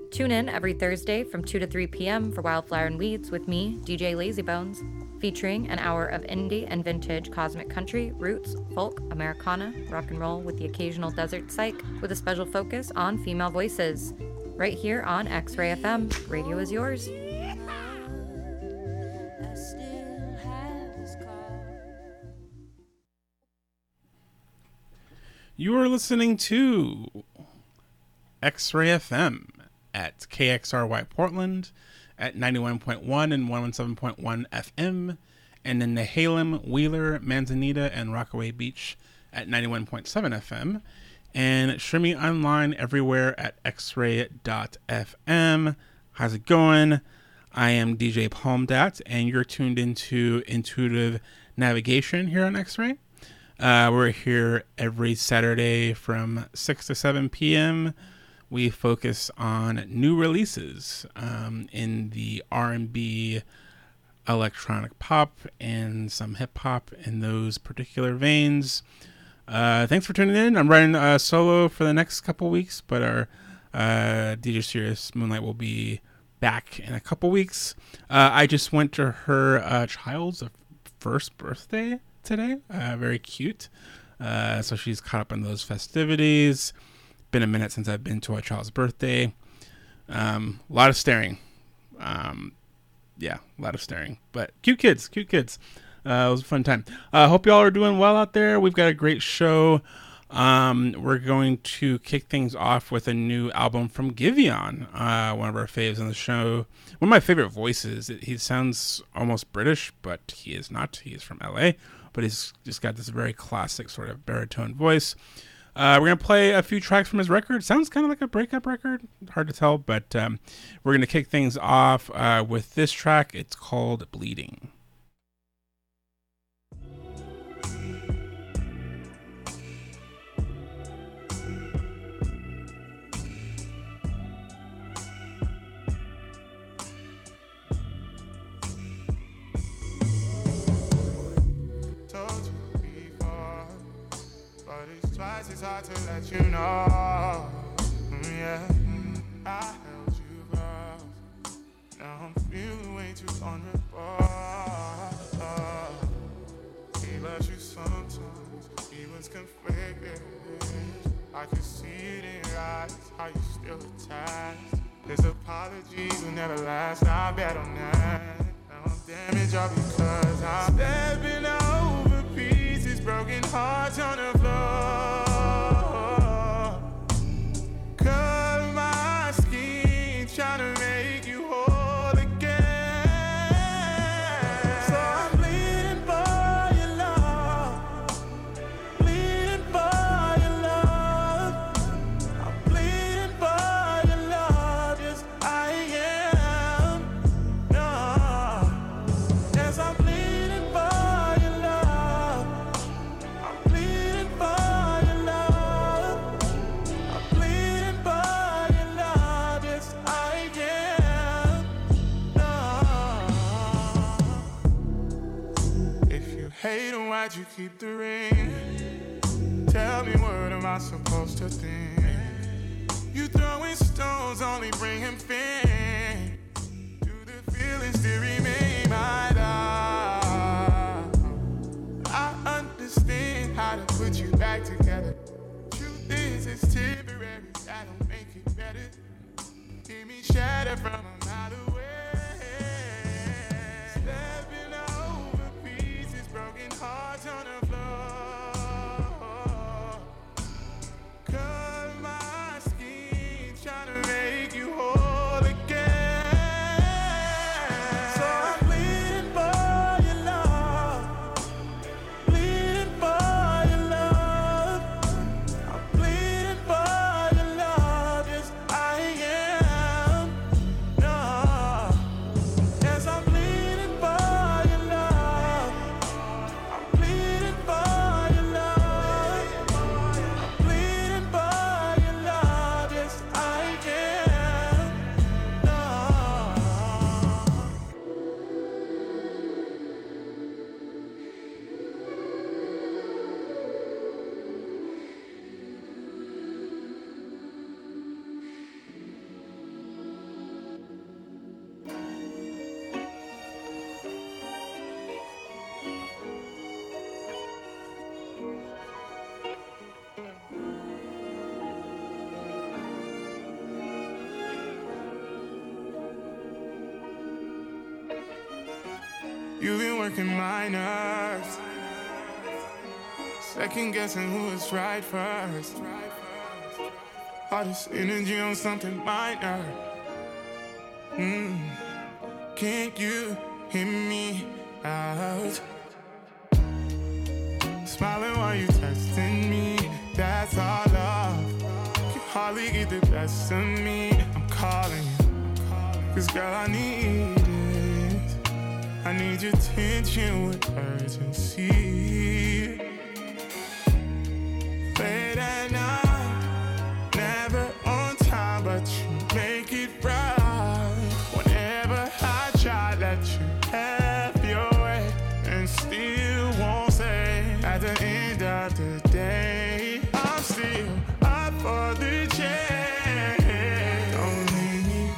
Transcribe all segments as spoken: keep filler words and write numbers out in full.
Tune in every Thursday from two to three p.m. for Wildflower and Weeds with me, D J Lazybones, featuring an hour of indie and vintage cosmic country, roots, folk, Americana, rock and roll with the occasional desert psych, with a special focus on female voices. Right here on X-Ray F M. Radio is yours. You are listening to X-Ray F M at K X R Y Portland at ninety-one point one and one seventeen point one F M, and in Nehalem, Wheeler, Manzanita, and Rockaway Beach at ninety-one point seven F M, and streaming online everywhere at x ray dot f m. How's it going? I am D J Palmdat, and you're tuned into Intuitive Navigation here on X-Ray. Uh, we're here every Saturday from six to seven p.m. We focus on new releases um, in the R and B, electronic pop, and some hip hop in those particular veins. Uh, thanks for tuning in. I'm running uh, solo for the next couple weeks, but our uh, D J Sirius Moonlight will be back in a couple weeks. Uh, I just went to her uh, child's first birthday today. Uh, very cute. Uh, so she's caught up in those festivities. Been a minute since I've been to a child's birthday. Um, a lot of staring. Um, yeah, a lot of staring. But cute kids, cute kids. Uh, it was a fun time. I uh, hope y'all are doing well out there. We've got a great show. Um, we're going to kick things off with a new album from Giveon, uh, one of our faves on the show. One of my favorite voices. He sounds almost British, but he is not. He is from L A, but he's just got this very classic sort of baritone voice. Uh, we're going to play a few tracks from his record. Sounds kind of like a breakup record. Hard to tell, but um, we're going to kick things off uh, with this track. It's called Bleeding. It's hard to let you know, mm, yeah, mm, I held you close, now I'm feeling way too vulnerable. He loves you sometimes, he was conflicted, I could see it in your eyes, how you still attached. His apologies will never last, I bet on that. Now I'm damaged all because I'm stepping over pieces, broken hearts on the floor. Cut my skin, trying to make you whole again. So I'm bleeding for your love, bleeding for your love. I'm bleeding for your love, yes I am. No, yes I'm bleeding for your love. I'm bleeding for your love. I'm bleeding for your love, yes I am. No. If you hate him, why'd you keep the ring? Tell me, what am I supposed to think? You throwing stones only bring him pain. Do the feelings still remain my love? I understand how to put you back together. Truth is, it's temporary, that don't make it better. Hear me shatter from a mile away. Stepping over pieces, broken hearts on the floor. Cut my skin, trying to make you whole again. So I'm bleeding for your love, bleeding for your love. I'm bleeding for your love, yes I am. No, yes I'm bleeding for your love. I'm bleeding for your love. I'm bleeding for your love, yes I am. You've been working my nerves, second guessing who is right first. All this energy on something minor. Mm. Can't you hear me out? Smiling while you texting me, that's all love. Can hardly get the best of me. I'm calling you, cause girl I need it. I need your attention with urgency. Late at night, never on time, but you make it right. Whenever I try, let you have your way, and still won't say. At the end of the day, I'm still up for the chase. Don't leave me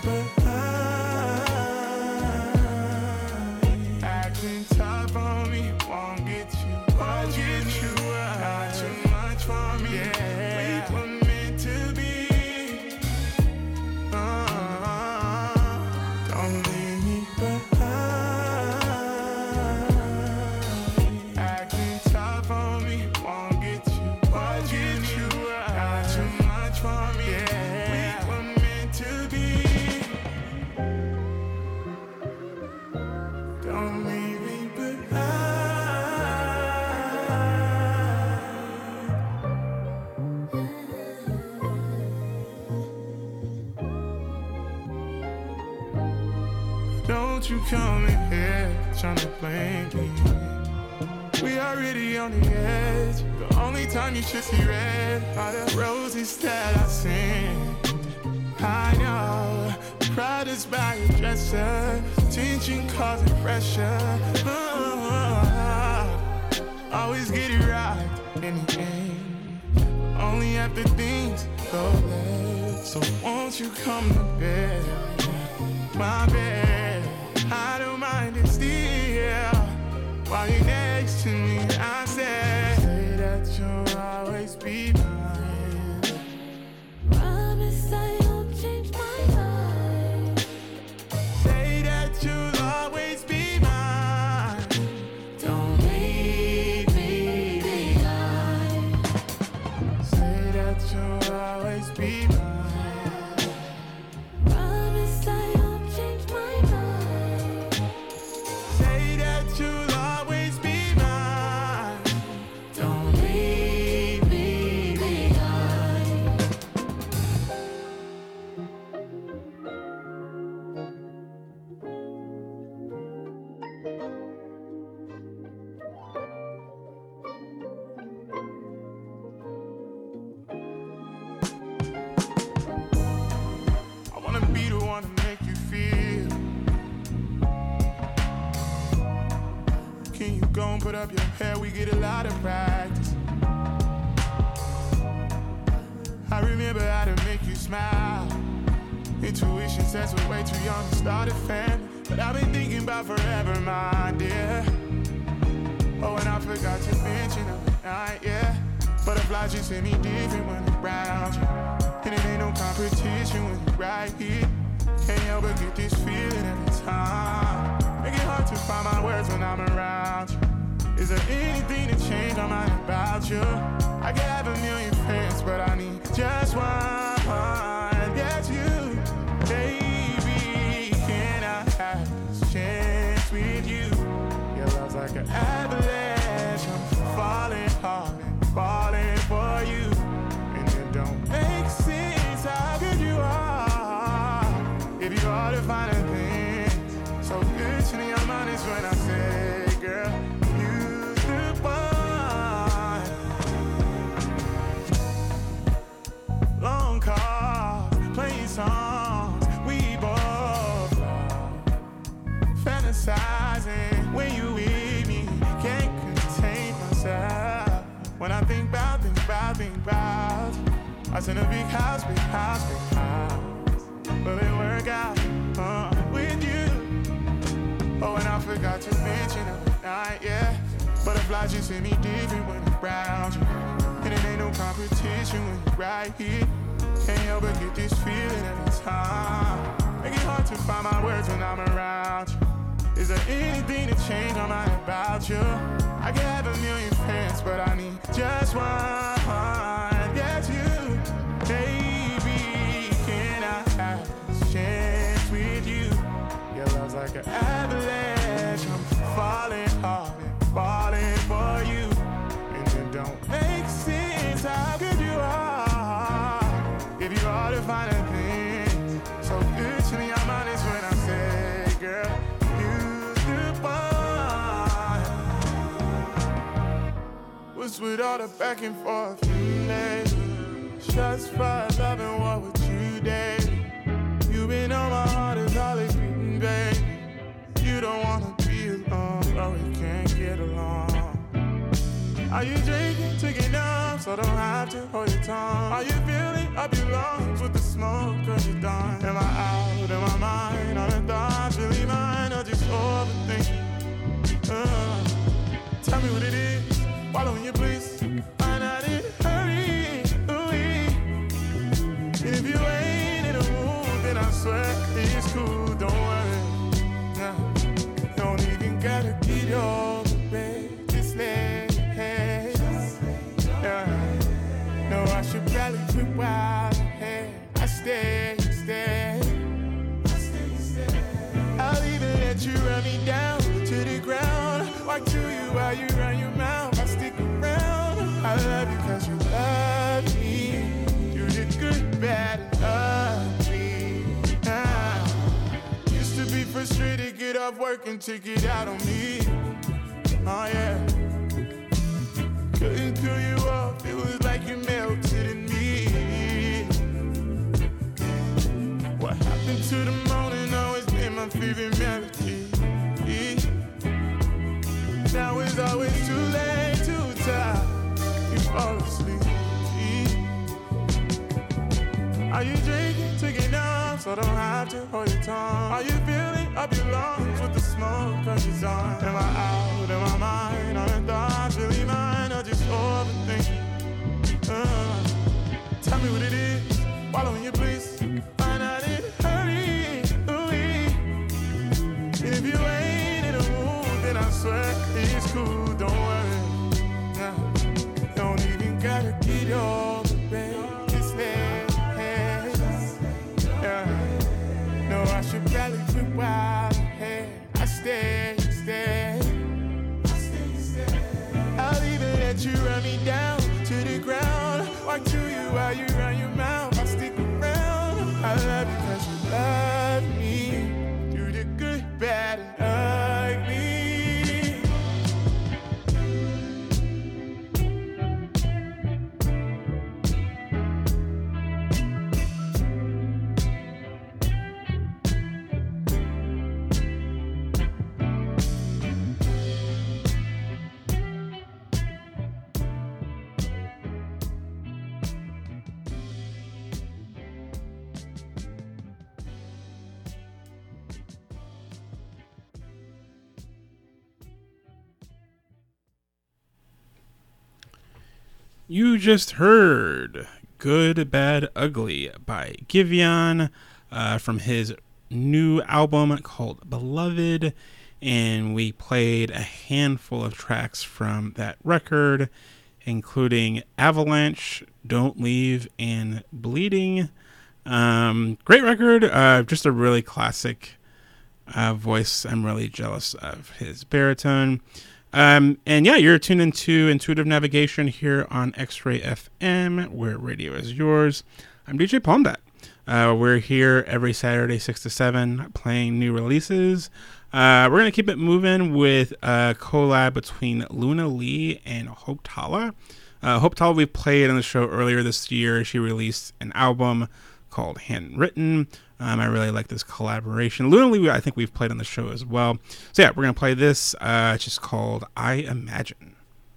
behind. Acting tough on me, won't get you, won't get you. Not too much for me. Yeah. We were meant to be. Uh, don't leave me behind. Acting tough on me, won't get you, won't get you. Not too much for me. Yeah. We were meant to be. Don't leave me behind. Don't you come in here tryna blame me. We already on the edge. The only time you should see red are the roses that I sing. I know pride is by your dresser, tension causing pressure. Oh, always get it right in the end. Only after things go left. So won't you come to bed? My bed, I don't mind it still. While you're next to me, I say, say that you'll always be mine. Promise I won't change my mind. Say that you'll always be mine. Don't leave me behind. Say that you'll always be mine. Promise I won't change my mind. Say that you'll always be mine. Don't leave me behind. I wanna be the one to make you feel. Can you go and put up your hair? We get a lot of practice. I remember how to make you smile. Intuition says we're way too young to start a family, but I've been thinking about forever, my dear. Oh, and I forgot to mention the night, yeah. Butterflies just hit me different when I'm around you. And it ain't no competition when you're right here. Can't help but get this feeling every time. Make it hard to find my words when I'm around you. Is there anything to change my mind about you? I can have a million friends, but I need just one. That's you, baby. Can I have this chance with you? Your love's like an avalanche. I'm falling hard and falling for you. And it don't make sense. How good you are. If you are to find a thing so good to me, I'm honest when I say, girl, you're the one. Long calls, playing songs, we both love. Fantasizing when you with me, can't contain myself. When I think about, think about, think about us in a big house, big house, big house. But it work out uh, with you. Oh, and I forgot to mention the night, yeah. Butterflies just hit me different when I'm around you. And it ain't no competition when you're right here. Can't help but get this feeling every time. Make it hard to find my words when I'm around you. Is there anything to change my mind about you? I can have a million friends, but I need just one. Yes, you. Baby, can I have a chance with you? Your love's like an avalanche. I'm falling hard and falling for you. And it don't make sense. How could you all give you all the finer things? So good to me, I'm honest when I say, girl, you're the one. What's with all the back and forth? Mm, shots fired, loving what would you day? You been on my heart as all it's beating, baby. You don't wanna be alone, but we can't get along. Are you drinking, taking up, so don't have to hold your tongue? Are you feeling up your lungs with the smoke, cause you're done? Am I out of my mind? Are the thoughts really mine, or just overthinking? Uh, tell me what it is, why don't you please find out it hurry? And if you ain't in a mood, then I swear it's cool, don't worry. Nah, don't even gotta get your bed, just let it head. Yeah. No, I should probably quit while ahead. I stay, stay. I'll even let you run me down to the ground. Walk to you while you run your mouth. I stick around. I love you cause you love me. You're the good, bad, and ugly. Ah. Used to be frustrated, get off work and take it out on me. Oh yeah. Couldn't kill you off, it was like you melted in me. What happened to the morning always been my favorite melody. Now it's always too late, too tired, you fall asleep. Are you drinking, taking up, so don't have to hold your tongue? Are you feeling up your lungs with the smoke, cause you're on? Am I out of my mind? Are the thoughts really mine, or just overthinking? Uh, tell me what it is, why don't you please find out it hurry? And if you ain't in a mood, then I swear it's cool, don't worry. Nah, don't even gotta get your bed, just let it head. Yeah. No, I should probably quit while ahead. I stay, stay. I'll even let you run me down to the ground. Walk to you while you run your mouth. I'll stick around. I love you cause you love me. You're the good, bad, and ugly. You just heard Good, Bad, Ugly by Giveon uh, from his new album called Beloved. And we played a handful of tracks from that record, including Avalanche, Don't Leave, and Bleeding. Um, great record. Uh, just a really classic uh, voice. I'm really jealous of his baritone. Um, and yeah, you're tuned into Intuitive Navigation here on X-Ray F M, where radio is yours. I'm D J Palmdat. Uh, we're here every Saturday, six to seven, playing new releases. Uh, we're going to keep it moving with a collab between Luna Lee and Hope Tala. Uh, Hope Tala we played on the show earlier this year. She released an album called Handwritten. Um, I really like this collaboration. Luna Lee, I think we've played on the show as well. So yeah, we're going to play this. Uh, it's just called I Imagine.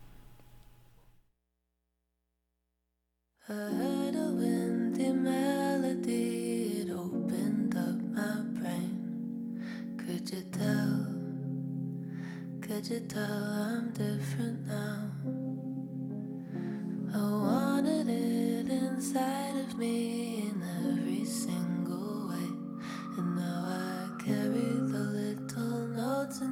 I heard a windy melody, it opened up my brain. Could you tell? Could you tell I'm different now? I wanted it inside of me in every single way. And now I carry the little notes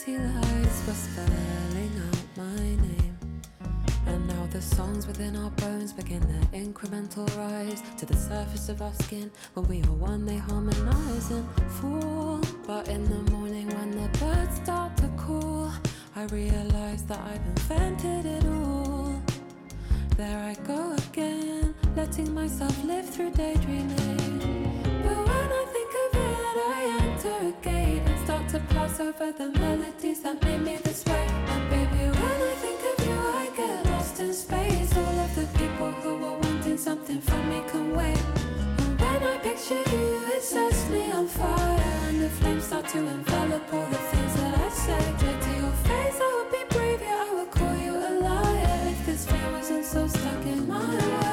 city lights were spelling out my name. And now the songs within our bones begin their incremental rise to the surface of our skin. When we are one, they harmonize and fall. But in the morning when the birds start to call, I realize that I've invented it all. There I go again, letting myself live through daydreaming. But when I think of it, I enter a gate and start to pass over the melodies that made me this way. And baby, when I think of you, I get lost in space. All of the people who are wanting something from me can wait. And when I picture you, it sets me on fire, and the flames start to envelop all the things that I say. Straight to your face, I would be brave, yeah, I would call you a liar if this fear wasn't so stuck in my way.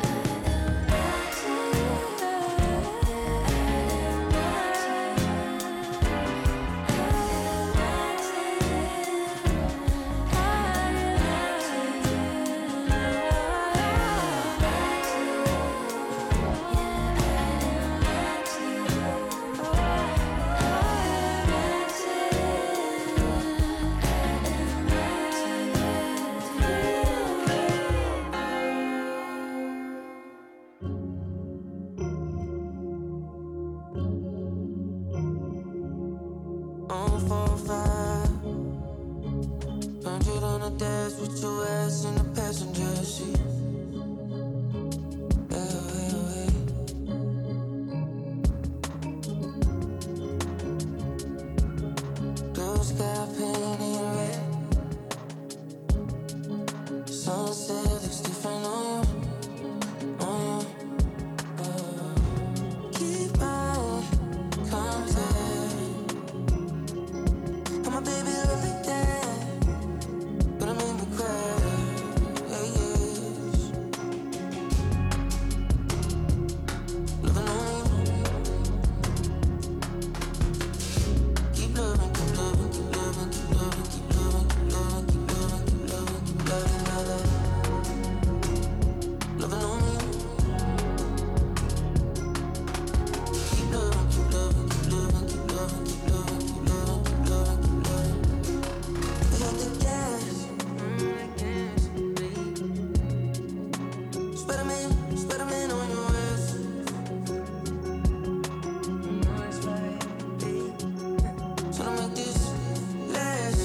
With your ass in the passenger seat. Hey, hey, hey. Blue sky painted red. Sunset looks different on you, on you. Uh, keep my contact. And my baby look like that. Gonna make me cry, yeah, yes. Loving on you. Keep loving, keep loving, keep loving, keep loving, keep loving, keep loving, keep loving, keep loving, keep loving, loving. Loving on you. Keep loving, keep loving, keep loving, keep loving, keep loving, keep loving, keep loving, keep loving. They hit the gas. Spider-Man, Spider-Man on your ass. Tryna make this last.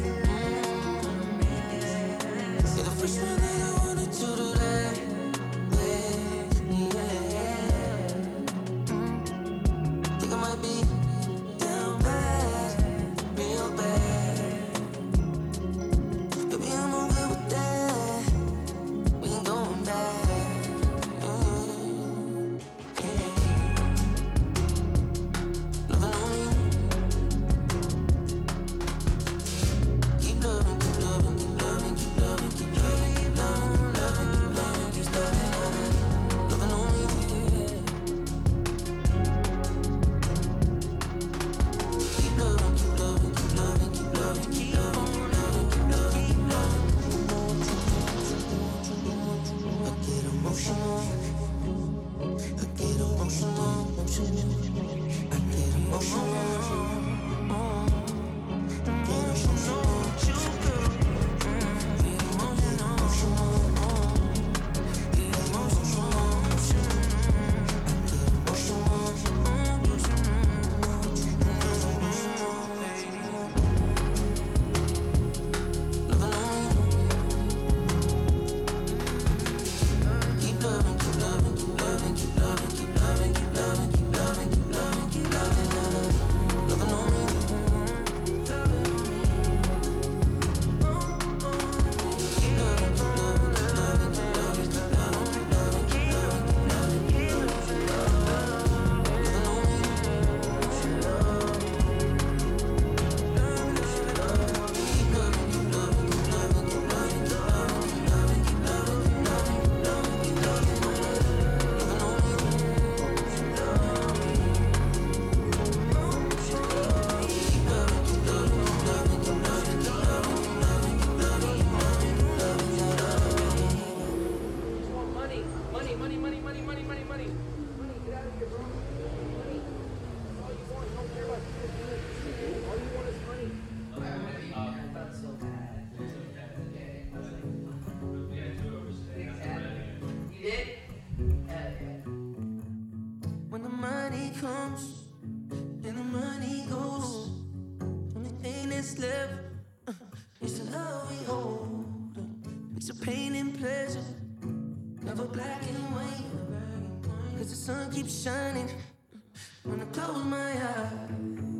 You're the first one that I wanted to do that. Yeah, yeah. Think I might be down bad, real bad. Baby, I'm okay with that. We ain't going back. Loving on you. Keep loving, keep loving, keep loving, keep loving, keep loving, keep loving, loving, keep loving, keep loving, loving, loving on you. Keep loving, keep loving, keep loving, keep loving, keep loving, keep loving, keep loving, keep loving. I get emotional. I get emotional. I get emotional. Keep loving, keep loving, keep loving, keep loving, keep loving, keep loving, keep loving, keep loving, keep loving, loving, loving on you. Keep loving, keep loving, keep loving, keep loving, keep loving, keep loving, keep loving, keep loving, keep loving, keep loving, loving on you. Keep loving, keep loving, keep loving, keep loving, keep loving, keep loving, keep loving, keep loving, keep loving, keep loving, keep loving, loving on you. Keep loving, keep loving, keep loving, keep loving, keep loving, keep loving, keep loving, keep loving, keep loving, loving, loving. Just want money, money, money, money, money, money, money, money. Money, get out of here, bro. Money. That's all you want. You don't care about shit. All you want is money. black and white, cause the sun keeps shining when I close my eyes.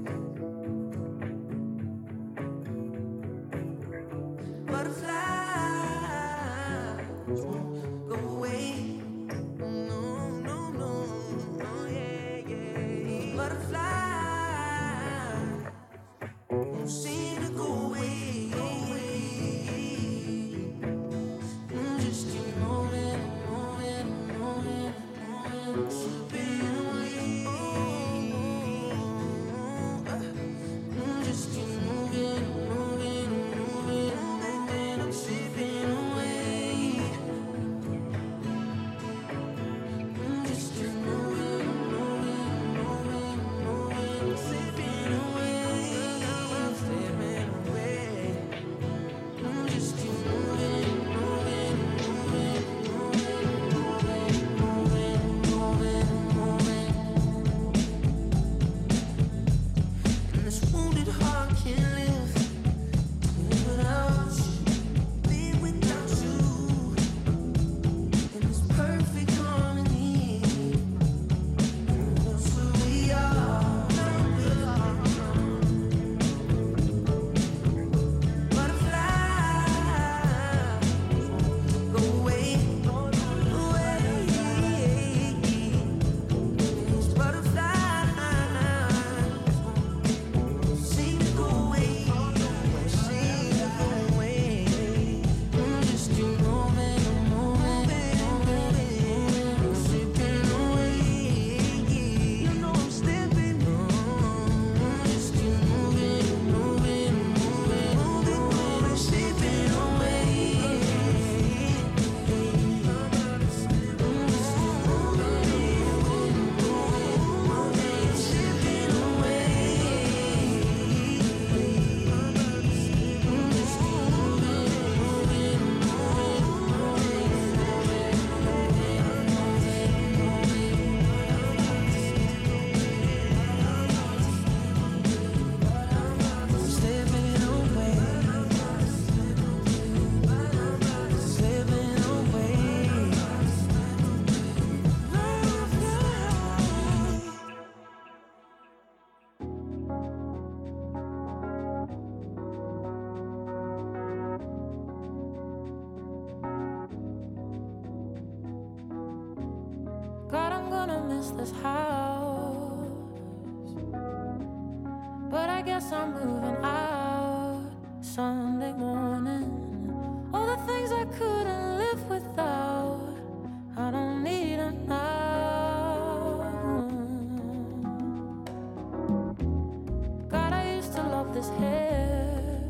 Butterflies won't go away. No, no, no, no, yeah, yeah. Butterflies won't seem to go away. Mm, just keep moving, moving, moving, moving, slipping away. Mm, just keep moving, moving, moving, moving, I'm slipping away. Mm, just keep moving, moving, moving, moving, slipping away. I'm slipping away. Mm, just keep moving, moving, moving, moving, moving, moving, moving. And this wounded heart can't live without you, live without you. In this perfect harmony, that's where we are. Butterflies go away, away. These butterflies seem to go away, seem to go away. Mm, just keep moving, moving, moving, moving, slipping away. You know I'm slipping. Mm, just keep moving, moving, moving, moving, moving, slipping away. Mm, just keep moving, moving, moving, slipping God, I'm gonna miss this house, but I guess I'm moving out Sunday morning. All the things I couldn't live without, I don't need them now. God, I used to love this hair.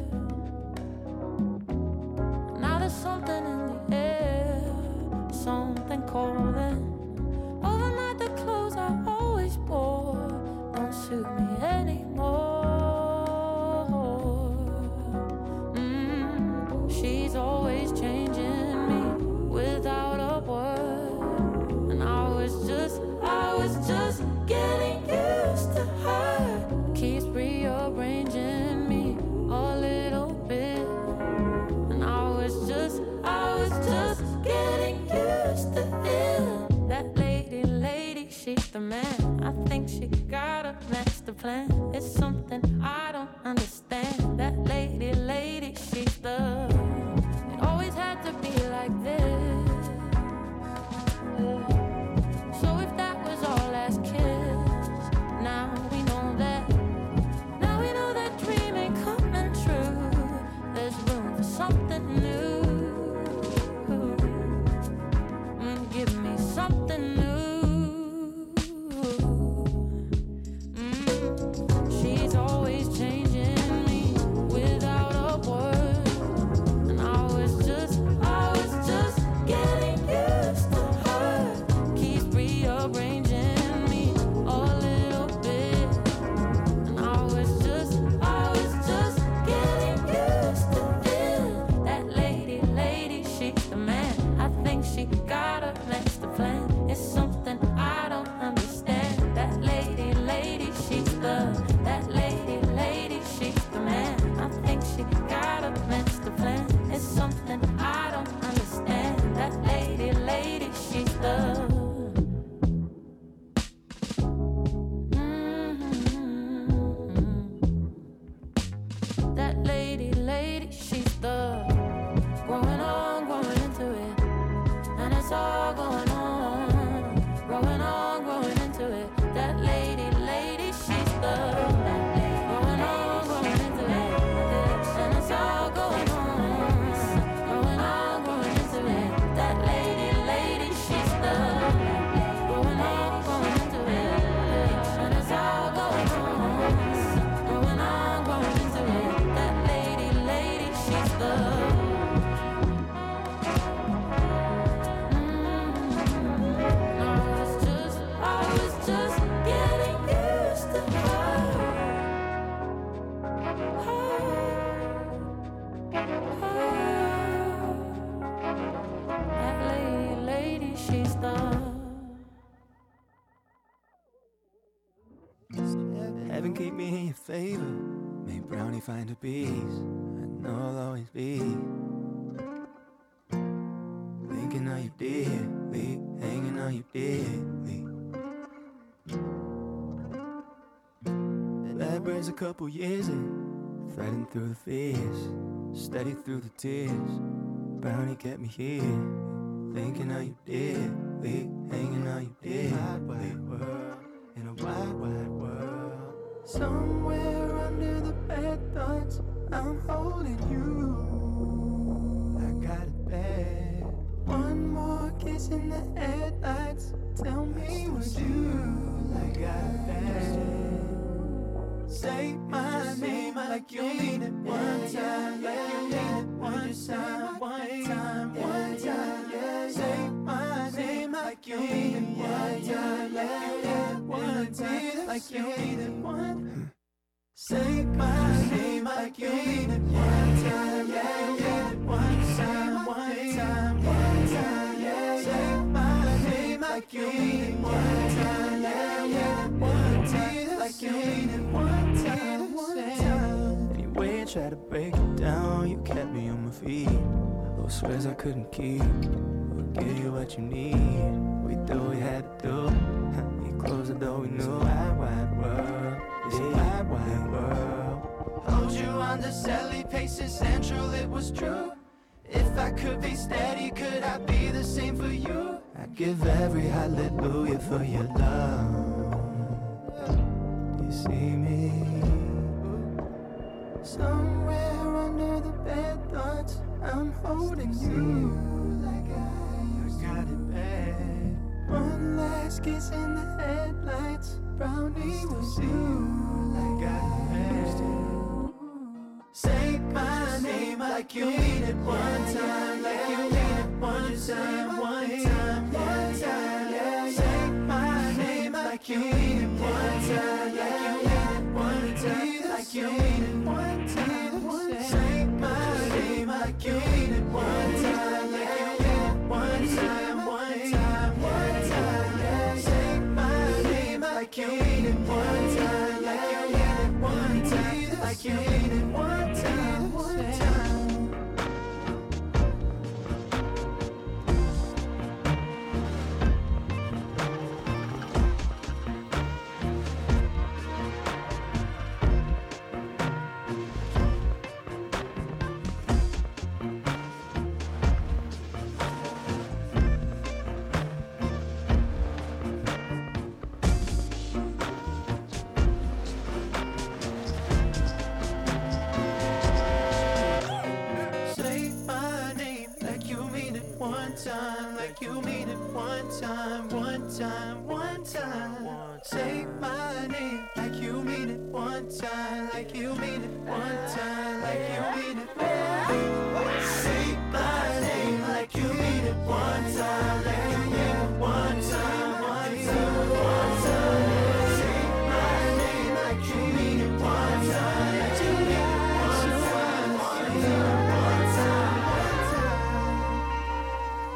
Now there's something in the air, something calling. Overnight, the clothes I always wore don't suit me anymore. Mm, she's always changing me without a word, and I was just, I was just getting used to her. Keeps rearranging me a little bit, and I was just, I was just getting used to it. That lady, lady, she's the man. I think she got a master plan. It's something I don't understand. That lady, lady, she's the. It always had to be like this. So if that was our last kiss, now we know that. Now we know that dream ain't coming true. There's room for something new. Mm, give me something new. Mm, she's always changing me without a word, and I was just, I was just getting used to her. Keeps rearranging me a little bit, and I was just, I was just getting used to it. That lady, lady, she's the man. I think she got a master plan. It's something Heaven keep me in your favor. May Brownie find a peace. I know I'll always be thinking how you dearly, hanging on you dearly. That brings a couple years in, fighting through the fears, steady through the tears. Brownie kept me here, thinking how you dearly, hanging on you dearly. Wide, wide world, in a wide, wide world. Somewhere under the bed thoughts, I'm holding you. I got it bad. One more kiss in the headlights. Tell me what you like. I got it bad. Say my name like you mean it one time, like you mean it one time, one time, one time. Say my name like you mean it one time, like you mean it one time, like you mean it one. Say my name like you mean it one time, like you mean it one time, one time, one time. Say my name like you mean it one time, like you mean it one time, like you mean it one time, one time. Anyway, I tried to break it down, you kept me on my feet. Those swears I couldn't keep, we'll give you what you need. We do what we had to do. We closed the door, we knew. Wide, wide world, it's a wide, wide world. Hold you on the Sally paces, central, it was true. If I could be steady, could I be the same for you? I'd give every hallelujah for your love. Do you see me? Somewhere under the bed thoughts, I'm holding you like I got it bad. One last kiss in the headlights, Brownie was you like I had. Say my name like you mean it one time, like you mean it one time, one time, one time. Say my name like you mean it one time, like you mean it one time, like you mean it one time. Say my name like you mean it one time, like you mean it one time, one time, one time. Say my name like you mean it one time, like you mean it one time, like you mean it one time, one time. Say my name like you mean it one time, like you mean it one time, one time, one time. Say my name like you mean it one time, like you mean it one time, like you mean it one. Say my name like you mean it one time, like you mean it one time, one time, one time. Say my name like you mean it one time, like you mean it one time, one time, one time, one time.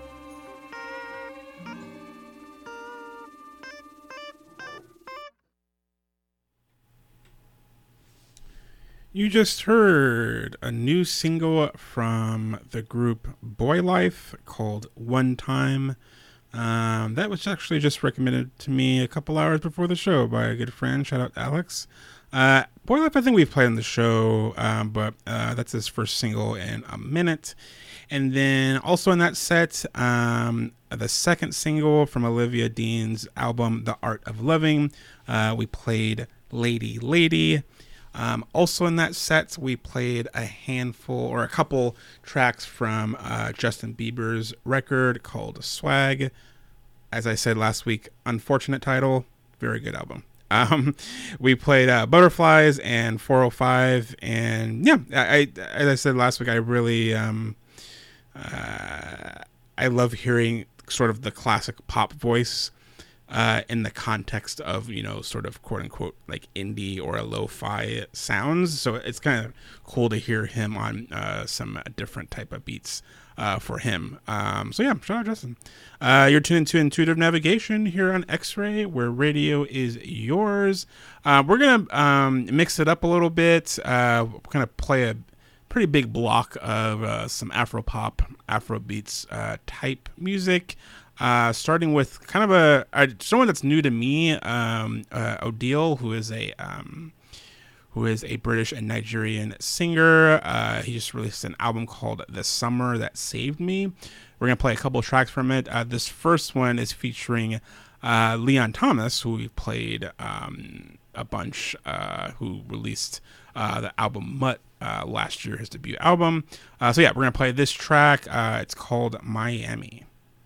You just heard a new single from the group Boy Life called One Time. Um, that was actually just recommended to me a couple hours before the show by a good friend. Shout out Alex. Uh, Boy Life, I think we've played on the show, um, but uh, that's his first single in a minute. And then also in that set, um, the second single from Olivia Dean's album, The Art of Loving. Uh, we played Lady Lady. Um, also in that set, we played a handful or a couple tracks from uh, Justin Bieber's record called Swag. As I said last week, unfortunate title, very good album. Um, we played uh, Butterflies and four oh five, and yeah, I, I as I said last week, I really um, uh, I love hearing sort of the classic pop voice uh, in the context of, you know, sort of quote unquote like indie or a lo-fi sounds. So it's kind of cool to hear him on uh, some different type of beats uh, for him. Um, so yeah, shout out Justin. Uh, you're tuned into Intuitive Navigation here on X-Ray, where radio is yours. Uh, we're gonna um, mix it up a little bit. Uh, we're gonna play a pretty big block of uh, some Afro pop, Afro beats uh, type music. Uh, starting with kind of a, a someone that's new to me, um, uh, Odile, who is a um, who is a British and Nigerian singer. Uh, he just released an album called The Summer That Saved Me. We're gonna play a couple of tracks from it. Uh, this first one is featuring uh, Leon Thomas, who we played um, a bunch, uh, who released uh, the album Mutt uh, last year, his debut album. Uh, so yeah, we're gonna play this track. Uh, it's called Miami.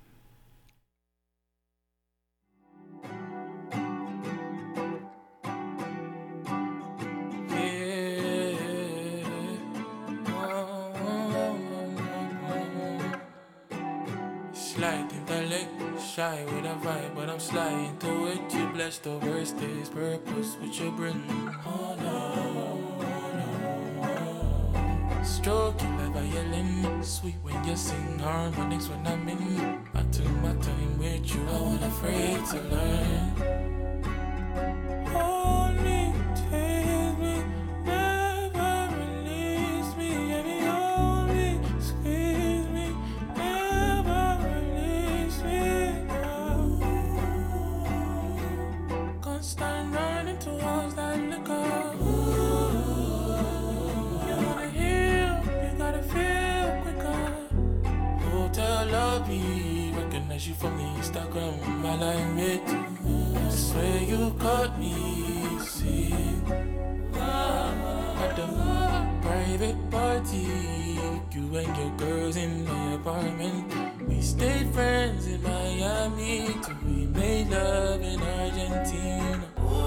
Slide intellect, shy with a vibe, but I'm sliding to it. You blessed the worst days, purpose with your bring. Oh no, oh no. Stroking like violin, sweet when you sing, harmonics when I'm in. I took my time with you, I wasn't afraid to learn. Hold me, take me, never release me, and you hold me, squeeze me, never release me now. Constant running towards that liquor. You wanna heal, you gotta feel quicker. Hotel lobby, recognize you from Instagram, my line with you. I swear you caught me, see. At the private party, you and your girls in my apartment. We stayed friends in Miami till we made love in Argentina.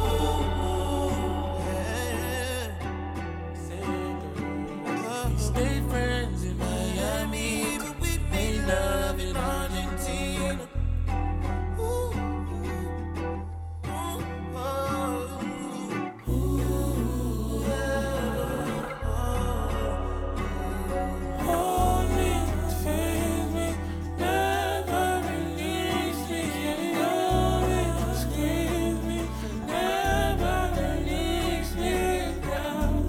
We stayed friends in Miami till we made love in Argentina. Hold me, feel me, never release me. Hold me, squeeze me, never release me now.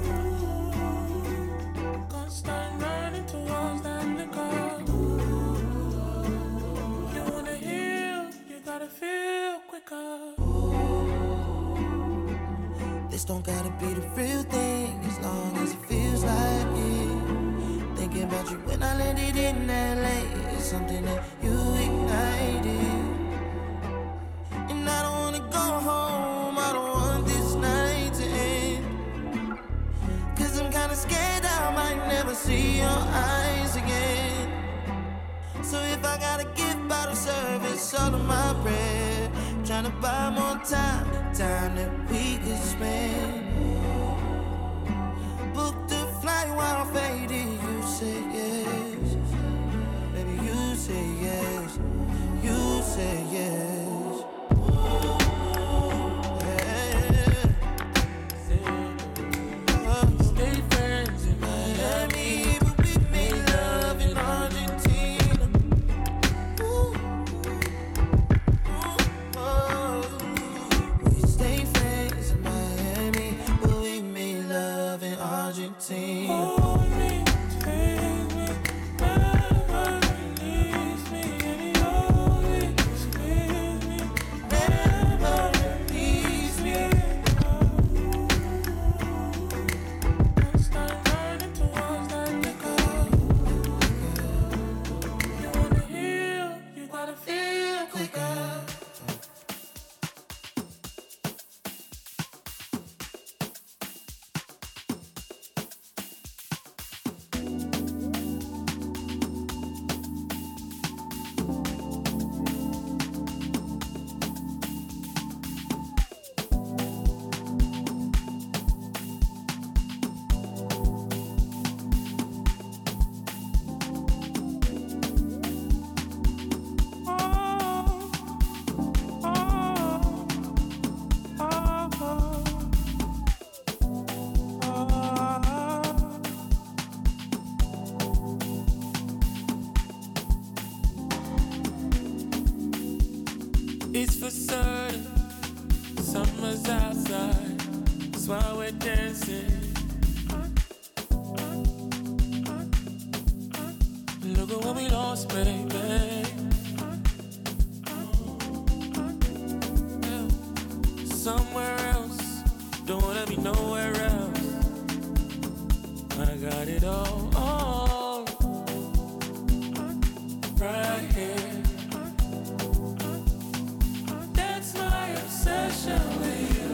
Constant running towards that liquor. You wanna heal, you gotta feel quicker. This don't gotta be the real thing, as long as it feels like it. Thinking about you when I landed in L A, it's something that you ignited. And I don't wanna go home, I don't want this night to end. Cause I'm kinda scared I might never see your eyes again. So if I gotta give bottle service all of my bread, tryna buy more time, time that we could spend. Book the flight while faded, you say yes. Baby, you say yes. You say yes. Yeah. Oh. Stay friends in Miami, but we made love in Argentina. Ooh. Oh. We stay friends in Miami, but we made love in Argentina. Hold me, take me, never release me. And you hold me, squeeze me, never release me. Constant running towards that liquor. You wanna heal, you gotta feel quicker. It's for certain. Summer's outside. That's why we're dancing. Look at what we lost, baby. Yeah. Somewhere else. Don't wanna be nowhere else. I got it all, all right here. That's my obsession with you.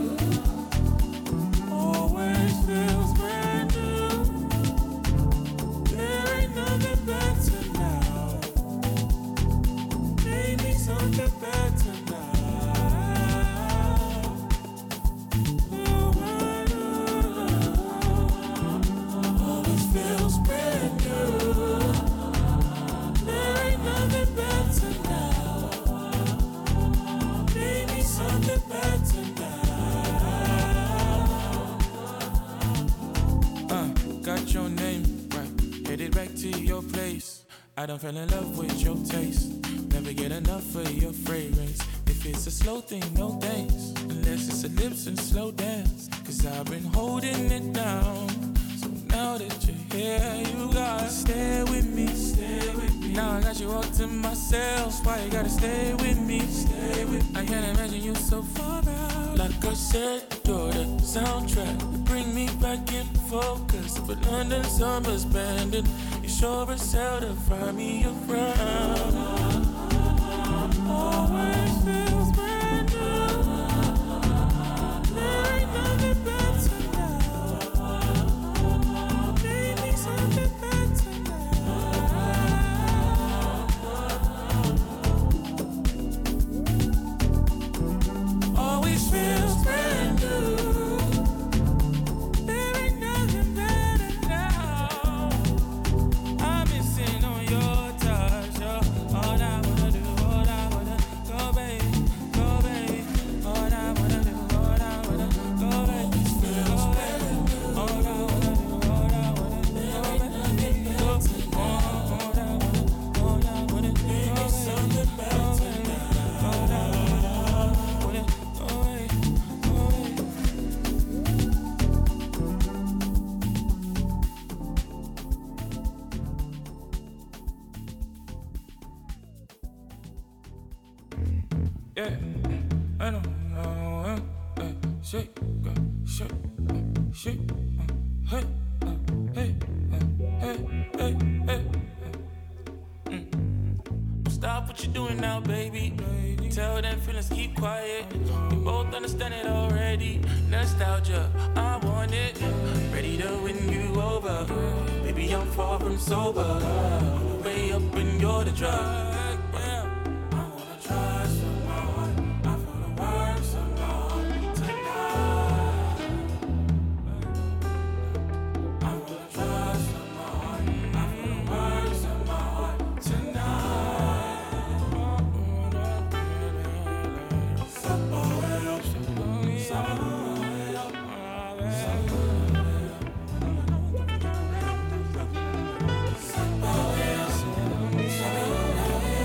Always feels brand new. There ain't nothing better now. Maybe something better now. Always feels brand new. There ain't nothing better now. Maybe something better now. Uh, got your name right, headed back to your place. I don't fall in love with your taste. Never get enough of your fragrance. If it's a slow thing, no thanks. Unless it's a lips and slow dance. Cause I've been holding it down. So now that you're here, you gotta stay with me. Stay with me. Now I got you all to myself. Why you gotta stay with me? Stay with me. I can't imagine you so far out. Like I said, you're the soundtrack. Bring me back in focus. For London summer's bending. You sure as hell to fly me around. Always feels brand new. There ain't nothing better now. Maybe something better now. Always feels brand new. There ain't nothing better now. I'm missing on your touch. Oh, all I wanna do, all I wanna go, baby, go, baby. All I wanna do, all I wanna go, baby, go, baby. All I wanna do, all I wanna do, go, baby, go, all I wanna, all I wanna do, maybe something better now. All I wanna, go, baby, go, baby. Yeah, I know, uh, uh, shake, uh, shake, uh, shake, uh, hey, uh, hey, uh, hey, hey, hey. uh, mm. Stop what you're doing now, baby. Tell them feelings keep quiet. We both understand it already. Nostalgia, I want it. Ready to win you over. Baby, I'm far from sober. I'm way up and you're the drug. Yeah. I wanna try some more. I wanna work some more tonight. I wanna try some more. I wanna work some more tonight. Somewhere else, somewhere else, somewhere else.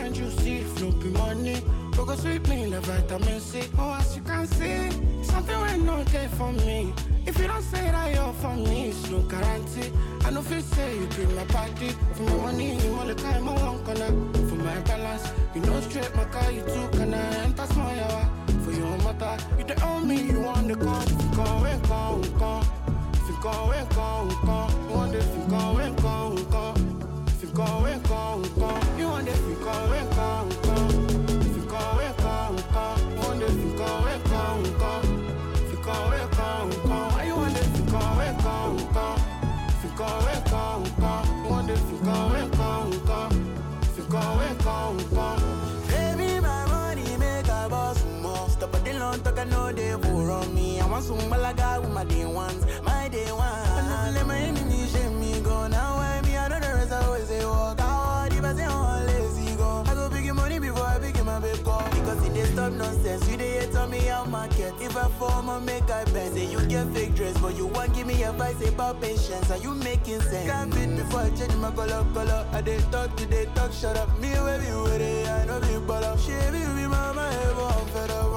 and juicy, flow be money. Focus with me, like vitamin C. Oh, as you can see, something will not there for me. If you don't say that you're for me, it's no guarantee. I know if you say you bring my body. For my money, you want the kind, my one corner. For my balance, you know straight my car, you too can I enter small yawa. For your mother, you the own me, you want the call. If you go, when go, go. If you go, when go, go. You want the if you go, when go, go. If you go, when go, go. You want the if you go, when go, go. If you go, when go, go. You want the if you go, when go, go. If you go, when go, go. You want the if you go, when go, go. If you go, when go, go. You want the if you go, when go, go. If you go, when go, go. Baby, my money make a boss more. Stop at the long talk, I know they will on me. I want some malaga with my day ones, my day one. I know let my enemies shame me go. Now I me, I know the rest I always say walk out. If I say oh lazy go, I go pick your money before I pick my baby go. Because it is stop nonsense, you dey hate on me how market. If I form or make I bend, say you get fake dress, but you want give me advice about patience. Are you making sense? Can't fit before I change my color, color. I dey talk, you dey talk, shut up. Me where you with it, I know be ball up. She be be mama, ever I'm fed up.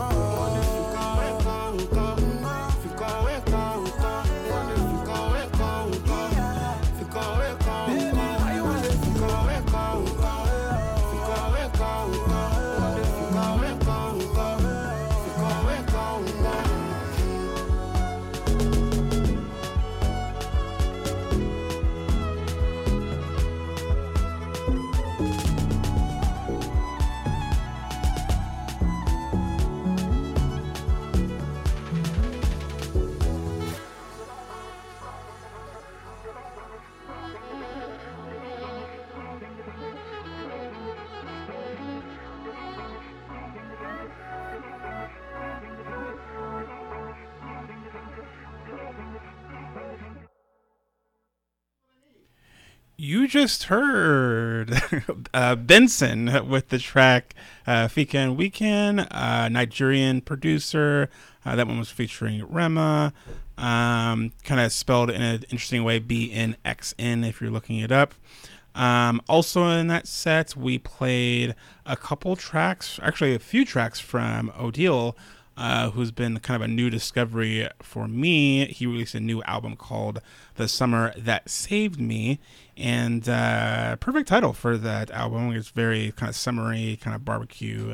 You just heard uh, Benson with the track uh, Fika and Weekend, uh, Nigerian producer. Uh, that one was featuring Rema. Um, kind of spelled in an interesting way, B N X N if you're looking it up. Um, also in that set, we played a couple tracks, actually a few tracks from Odile, uh, who's been kind of a new discovery for me. He released a new album called The Summer That Saved Me, and uh, perfect title for that album. It's very kind of summery, kind of barbecue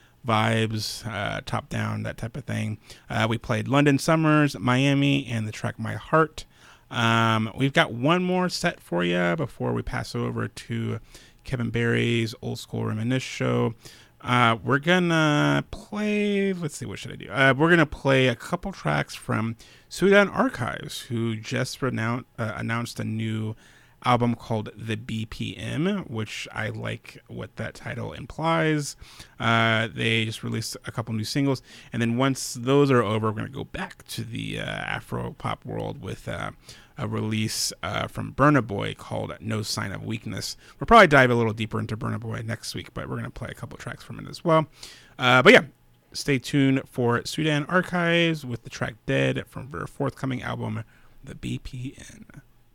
vibes, uh, top down, that type of thing. Uh, we played London Summers, Miami, and the track My Heart. Um, we've got one more set for you before we pass over to Kevin Barry's Old School Reminisce show. Uh, we're gonna play, let's see, what should I do? Uh, we're gonna play a couple tracks from Sudan Archives, who just renoun- uh, announced a new album called The B P M, which I like what that title implies. Uh, they just released a couple new singles, and then once those are over, we're gonna go back to the uh, Afro pop world with uh, a release uh, from Burna Boy called No Sign of Weakness. We'll probably dive a little deeper into Burna Boy next week, but we're gonna play a couple tracks from it as well. Uh, but yeah, stay tuned for Sudan Archives with the track Dead from their forthcoming album, The B P M.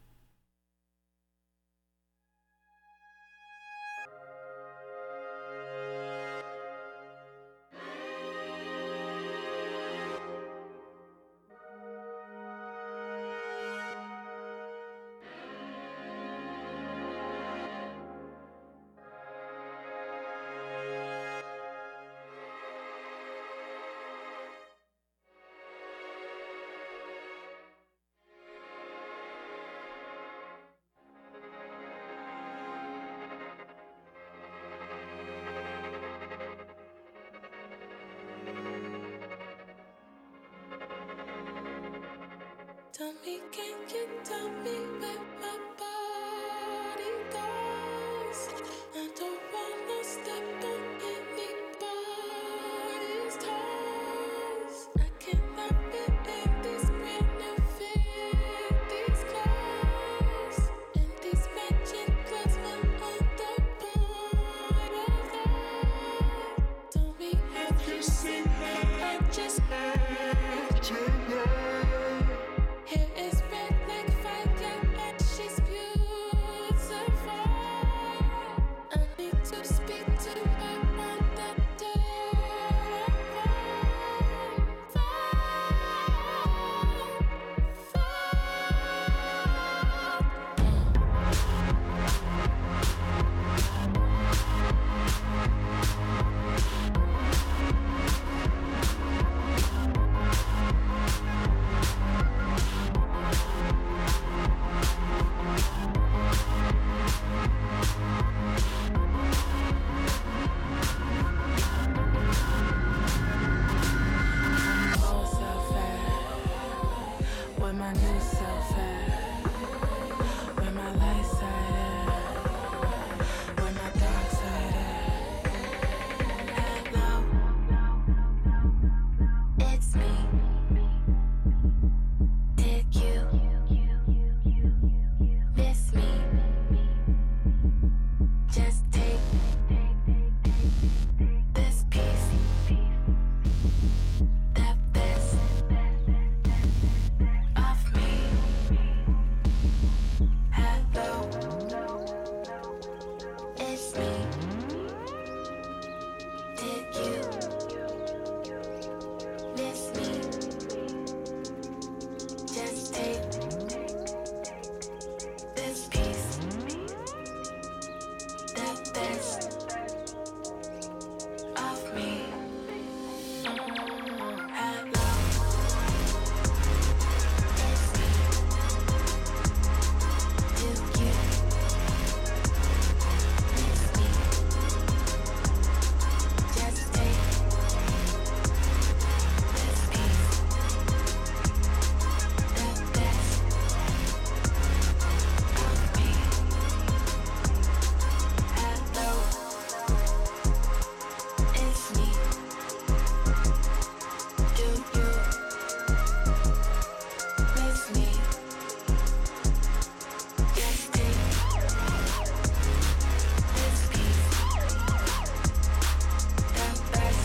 Tell me, can you tell me where my body goes? I don't wanna step on anybody's toes. I cannot be in these brand these clothes. And these matching clothes were on the point of love. Tell me, have you seen her? I just heard you know. Hair is red like fire and she's beautiful. I need me. Yes, take this piece. The best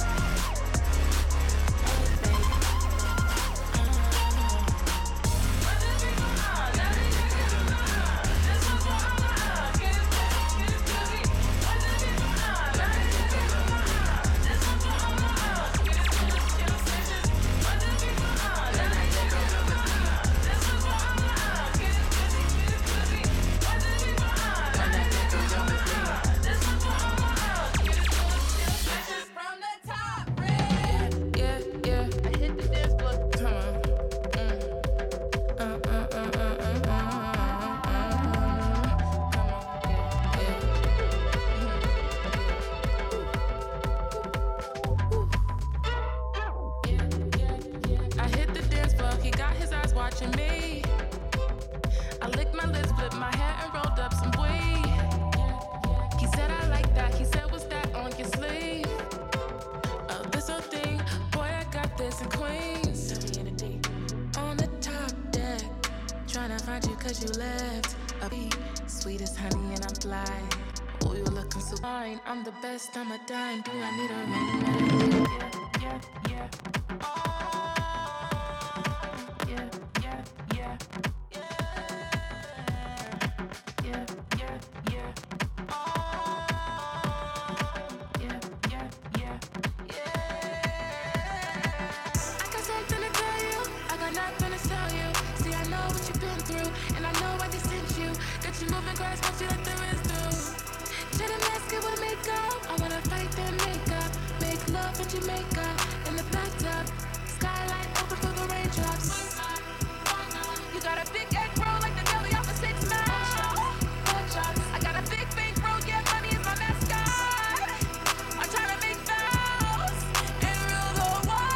of me. Yeah, yeah, I hit the dance floor. Come on. Mm. Uh, uh, uh, uh, uh, uh, uh, uh. Come on. Yeah, yeah. Yeah, yeah, yeah. I hit the dance floor. He got his eyes watching me. I licked my lips, flipped my hair, and rolled up some weed. He said I like that. He said, what's that on your sleeve? Oh, this whole thing, boy, I got this in Queens. On the top deck, tryna find you cause you left. A beat, sweet as honey and I'm fly. Oh, you looking so fine. I'm the best, I'm a dime. Do I need a ring? Yeah, yeah, yeah. Yeah, yeah, yeah. Yeah, yeah, yeah. Yeah, yeah, yeah. I got something to tell you, I got nothing to tell you. See, I know what you've been through, and I know why they sent you. Got you moving grass, what you let the rest do. Shit, I'm asking with makeup. I wanna fight that makeup. Make love in Jamaica, in the bathtub. Skylight open for the raindrops. You got a big egg roll like the deli off of Six Mile. I got a big bank roll, yeah, money is my mascot. I'm trying to make vows and rule the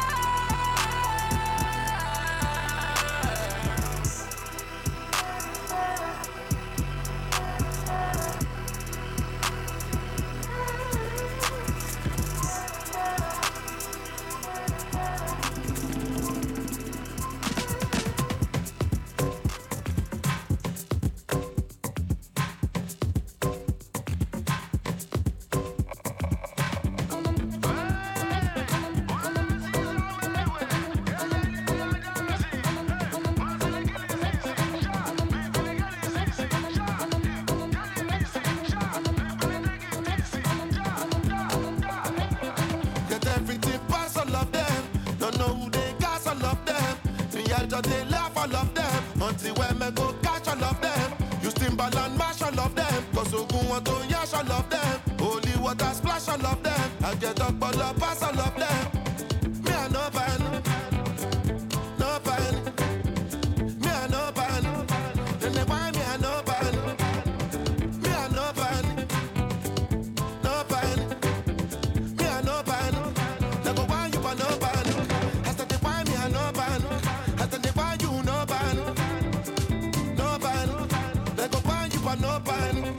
Get everything pass, all of them. Don't know who they got, all of them. Me, I just they laugh, all of them. Until when me go catch all of them. You Timberland and mash, all of them. Cause Ogun want to yash, all of them. Holy water splash, all of them. I get up, all of pass, all of them. Me, I no ban. No ban. Me, I no ban. Then they buy me, I no ban. Me, I no ban. No ban. Me, I no ban. They go buy you, but no ban. As they buy me, I no ban. As they buy you, no ban. No ban. They go buy you, but no ban.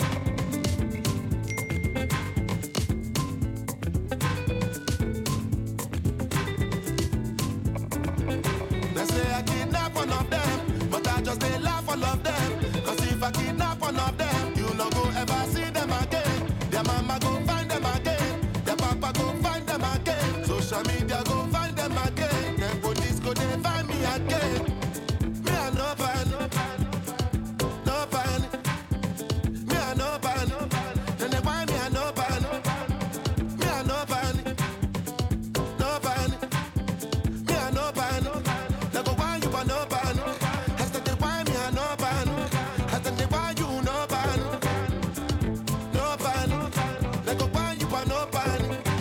They say I kidnap one of them, but I just they laugh all of them. Cause if I kidnap one of them, you no go ever see them again. Their mama go find them again. Their papa go find them again. Social media go find them again. Then police go they find me again. Me I no ban, no ban. Me I no ban. Then they find me I no ban. Me I no ban, no ban. Me I no ban. They go why you but no ban. Has that they why me I no ban. Has that they why you no ban. No ban. They go why you but no ban.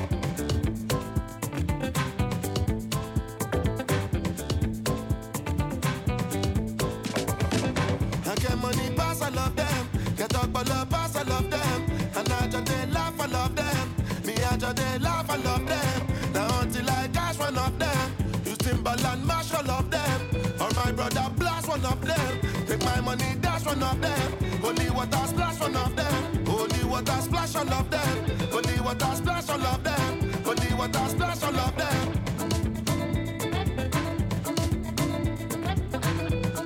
I get money pass all of them. Get up all up pass all of them. And I just they laugh all of them. Me I just they laugh all of them. Now until I cash one of them. You Timberland mash all of them. Or my brother blast one of them. Take my money dash one of them. Holy water splash one of them. Holy water splash all of them. Holy water splash all of them. Holy water splash all of them.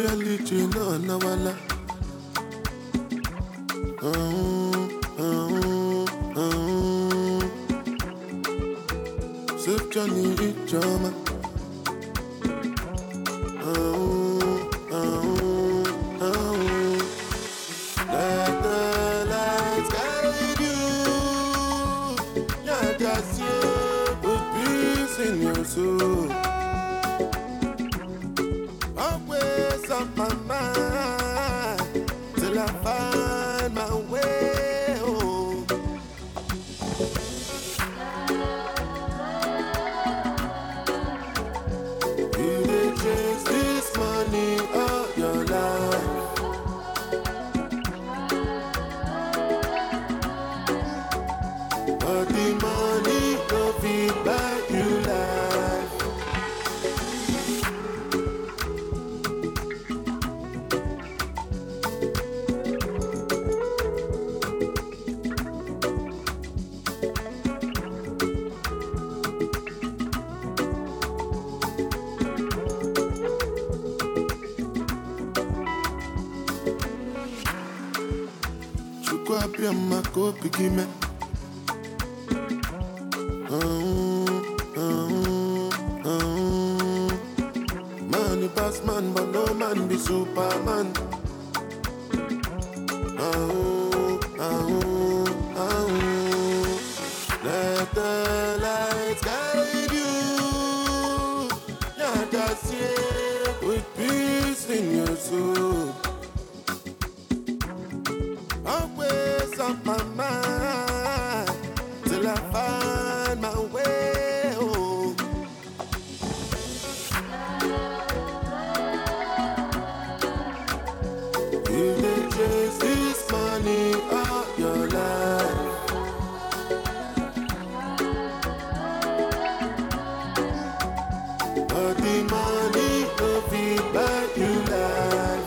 reality, no, no, wala. Um, um, um. Sip Johnny, eat Jama. Um, um, um. Let the lights guide you. Yeah, that's you. Put peace in your soul. Always on my mind till I find my way home. You dey chase this money all your life, but the money no fit buy you life. Chukwu abịa maka obi gị mee. Um, um, um. Man, you pass man, but no man be Superman. Um, um, um. Let the lights guide you. Yeah, that's it. With peace in your soul. Always on my mind till I find my way home. You dey chase this money all your life, but the money no fit buy you life.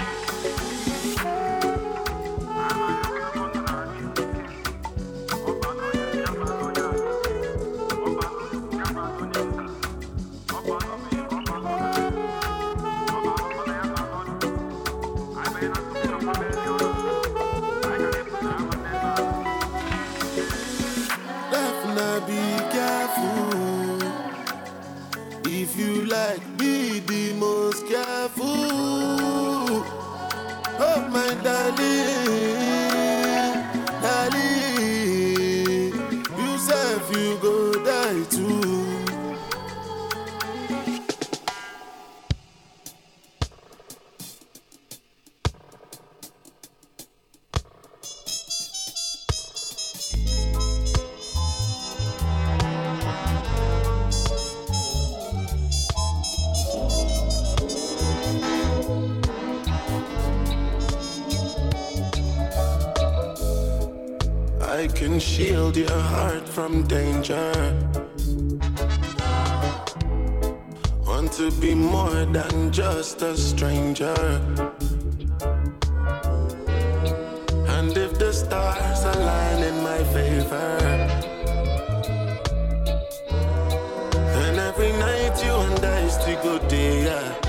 Definitely be careful. If you like, be the most careful. Oh my darling, darling, you say if you go die too. I can shield your heart from danger. Want to be more than just a stranger. And if the stars align in my favor, then every night you and I still go there.